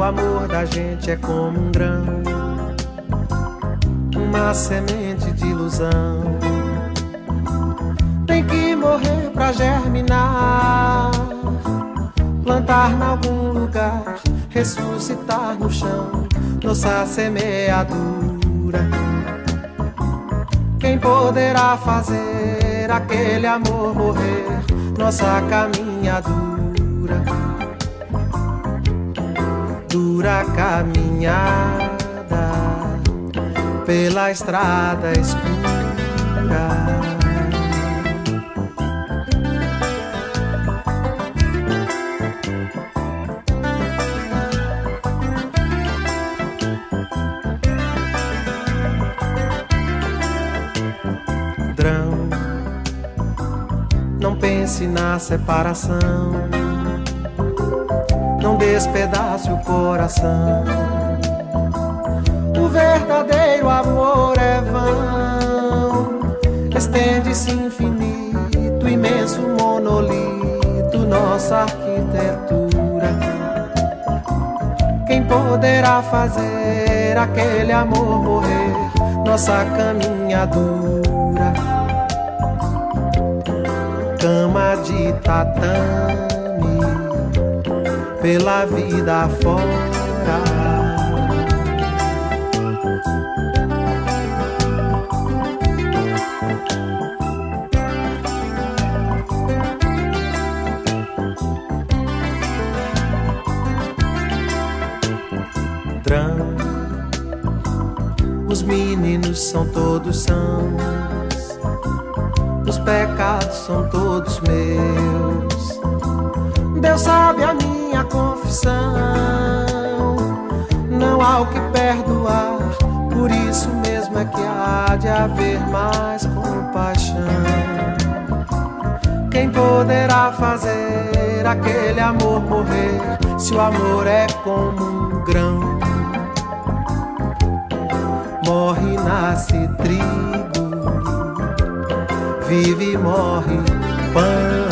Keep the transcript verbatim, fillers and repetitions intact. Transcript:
O amor da gente é como um grão, uma semente de ilusão. Tem que morrer pra germinar, plantar em algum lugar, ressuscitar no chão nossa semeadura. Quem poderá fazer aquele amor morrer, nossa caminhadura? Dura caminhada pela estrada escura. Drão, não pense na separação, não despedace o coração. O verdadeiro amor é vão, estende-se infinito, imenso monolito, nossa arquitetura. Quem poderá fazer aquele amor morrer, nossa caminhadura? Cama de tatame pela vida fora. Drão, os meninos são todos sãos, os pecados são todos meus. Deus sabe a minha confissão, não há o que perdoar, por isso mesmo é que há de haver mais compaixão. Quem poderá fazer aquele amor morrer, se o amor é como um grão? Morre, nasce trigo, vive e morre pão.